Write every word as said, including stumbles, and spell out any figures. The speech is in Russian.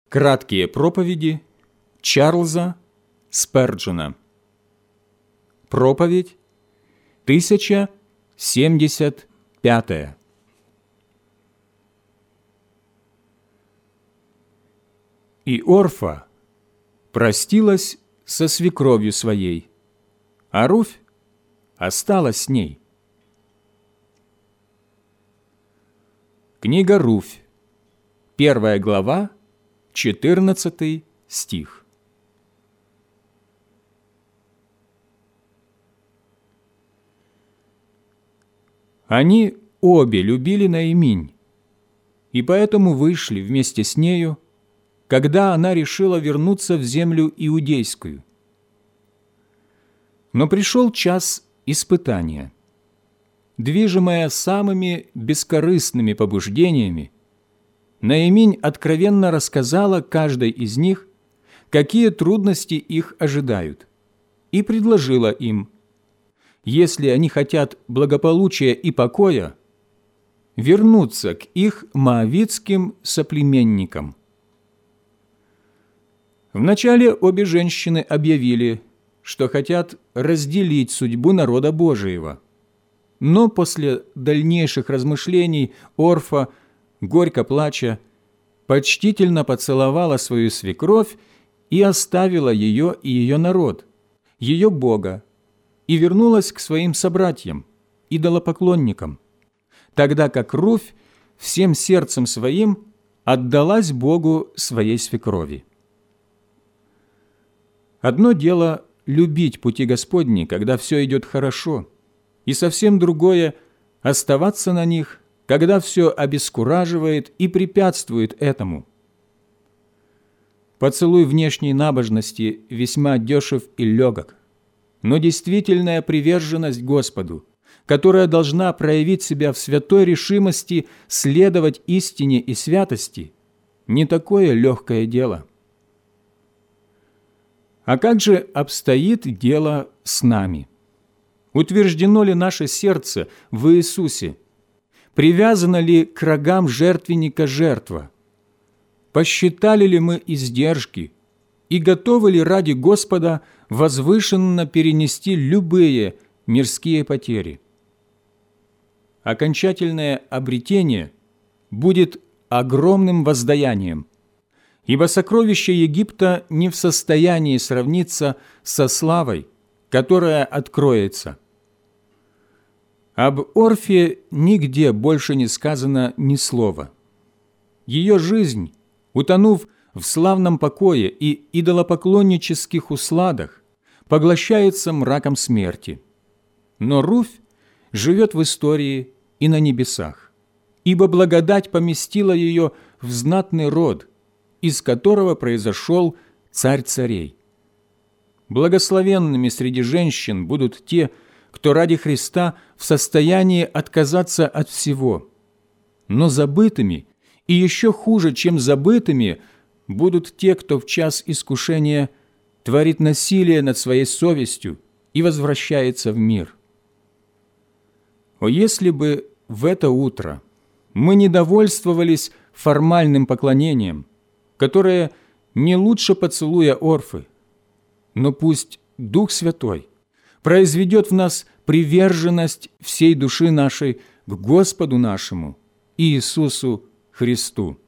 Краткие проповеди Чарльза Сперджена. Проповедь тысяча семьдесят пятая. И Орфа простилась со свекровью своей, а Руфь осталась с ней. Книга Руфь, первая глава, четырнадцатый стих. Они обе любили Наиминь, и поэтому вышли вместе с нею, когда она решила вернуться в землю иудейскую. Но пришел час испытания. Движимая самыми бескорыстными побуждениями, Наиминь откровенно рассказала каждой из них, какие трудности их ожидают, и предложила им, если они хотят благополучия и покоя, вернуться к их моавитским соплеменникам. Вначале обе женщины объявили, что хотят разделить судьбу народа Божиего, но после дальнейших размышлений Орфа, горько плача, почтительно поцеловала свою свекровь и оставила ее и ее народ, ее Бога, и вернулась к своим собратьям, идолопоклонникам, тогда как Руфь всем сердцем своим отдалась Богу своей свекрови. Одно дело любить пути Господни, когда все идет хорошо, и совсем другое – оставаться на них, когда все обескураживает и препятствует этому. Поцелуй внешней набожности весьма дешев и легок, но действительная приверженность Господу, которая должна проявить себя в святой решимости следовать истине и святости, не такое легкое дело. А как же обстоит дело с нами? Утверждено ли наше сердце в Иисусе? Привязана ли к рогам жертвенника жертва? Посчитали ли мы издержки? И готовы ли ради Господа возвышенно перенести любые мирские потери? Окончательное обретение будет огромным воздаянием, ибо сокровища Египта не в состоянии сравниться со славой, которая откроется. Об Орфе нигде больше не сказано ни слова. Ее жизнь, утонув в славном покое и идолопоклоннических усладах, поглощается мраком смерти. Но Руфь живет в истории и на небесах, ибо благодать поместила ее в знатный род, из которого произошел царь царей. Благословенными среди женщин будут те, кто ради Христа в состоянии отказаться от всего. Но забытыми, и еще хуже, чем забытыми, будут те, кто в час искушения творит насилие над своей совестью и возвращается в мир. О, если бы в это утро мы не довольствовались формальным поклонением, которое не лучше поцелуя Орфы, но пусть Дух Святой произведет в нас приверженность всей души нашей к Господу нашему, Иисусу Христу.